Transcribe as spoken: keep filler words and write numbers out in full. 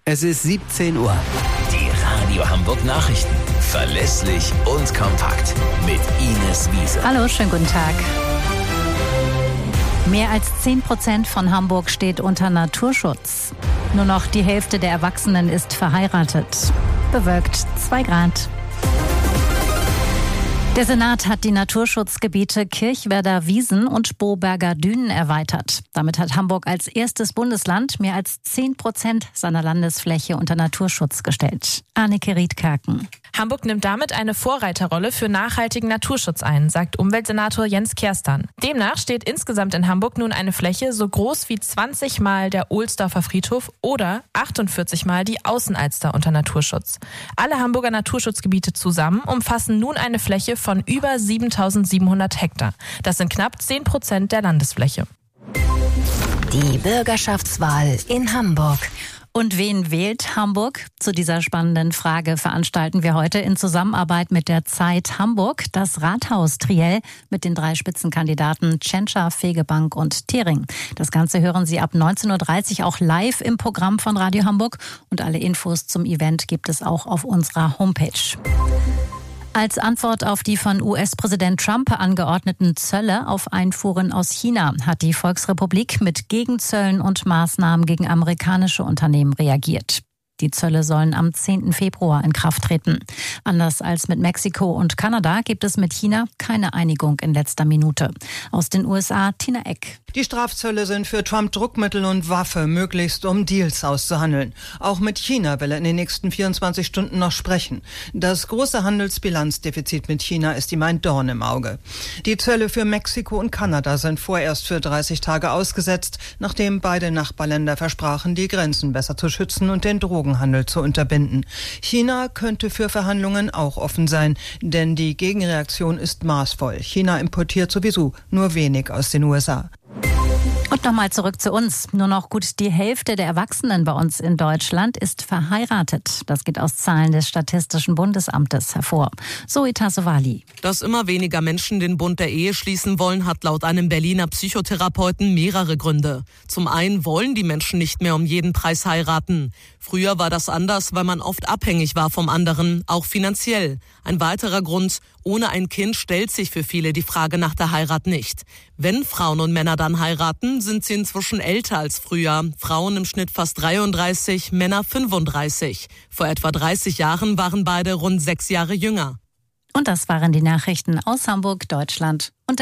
Es ist siebzehn Uhr. Die Radio Hamburg Nachrichten. Verlässlich und kompakt. Mit Ines Wiese. Hallo, schönen guten Tag. Mehr als zehn Prozent von Hamburg steht unter Naturschutz. Nur noch die Hälfte der Erwachsenen ist verheiratet. Bewölkt zwei Grad. Der Senat hat die Naturschutzgebiete Kirchwerder Wiesen und Boberger Dünen erweitert. Damit hat Hamburg als erstes Bundesland mehr als zehn Prozent seiner Landesfläche unter Naturschutz gestellt. Anneke Riedkerken. Hamburg nimmt damit eine Vorreiterrolle für nachhaltigen Naturschutz ein, sagt Umweltsenator Jens Kerstan. Demnach steht insgesamt in Hamburg nun eine Fläche so groß wie zwanzig Mal der Ohlsdorfer Friedhof oder achtundvierzig Mal die Außenalster unter Naturschutz. Alle Hamburger Naturschutzgebiete zusammen umfassen nun eine Fläche von über siebentausendsiebenhundert Hektar. Das sind knapp zehn Prozent der Landesfläche. Die Bürgerschaftswahl in Hamburg. Und wen wählt Hamburg? Zu dieser spannenden Frage veranstalten wir heute in Zusammenarbeit mit der Zeit Hamburg das Rathaus-Triell mit den drei Spitzenkandidaten Tschentscher, Fegebank und Thering. Das Ganze hören Sie ab neunzehn Uhr dreißig auch live im Programm von Radio Hamburg. Und alle Infos zum Event gibt es auch auf unserer Homepage. Als Antwort auf die von U S-Präsident Trump angeordneten Zölle auf Einfuhren aus China hat die Volksrepublik mit Gegenzöllen und Maßnahmen gegen amerikanische Unternehmen reagiert. Die Zölle sollen am zehnten Februar in Kraft treten. Anders als mit Mexiko und Kanada gibt es mit China keine Einigung in letzter Minute. Aus den U S A, Tina Eck. Die Strafzölle sind für Trump Druckmittel und Waffe, möglichst um Deals auszuhandeln. Auch mit China will er in den nächsten vierundzwanzig Stunden noch sprechen. Das große Handelsbilanzdefizit mit China ist ihm ein Dorn im Auge. Die Zölle für Mexiko und Kanada sind vorerst für dreißig Tage ausgesetzt, nachdem beide Nachbarländer versprachen, die Grenzen besser zu schützen und den Drogenhandel zu unterbinden. China könnte für Verhandlungen auch offen sein, denn die Gegenreaktion ist maßvoll. China importiert sowieso nur wenig aus den U S A. Und nochmal zurück zu uns. Nur noch gut die Hälfte der Erwachsenen bei uns in Deutschland ist verheiratet. Das geht aus Zahlen des Statistischen Bundesamtes hervor. Zoe Tassovali. Dass immer weniger Menschen den Bund der Ehe schließen wollen, hat laut einem Berliner Psychotherapeuten mehrere Gründe. Zum einen wollen die Menschen nicht mehr um jeden Preis heiraten. Früher war das anders, weil man oft abhängig war vom anderen, auch finanziell. Ein weiterer Grund: ohne ein Kind stellt sich für viele die Frage nach der Heirat nicht. Wenn Frauen und Männer dann heiraten, sind sie inzwischen älter als früher. Frauen im Schnitt fast dreiunddreißig, Männer fünfunddreißig. Vor etwa dreißig Jahren waren beide rund sechs Jahre jünger. Und das waren die Nachrichten aus Hamburg, Deutschland und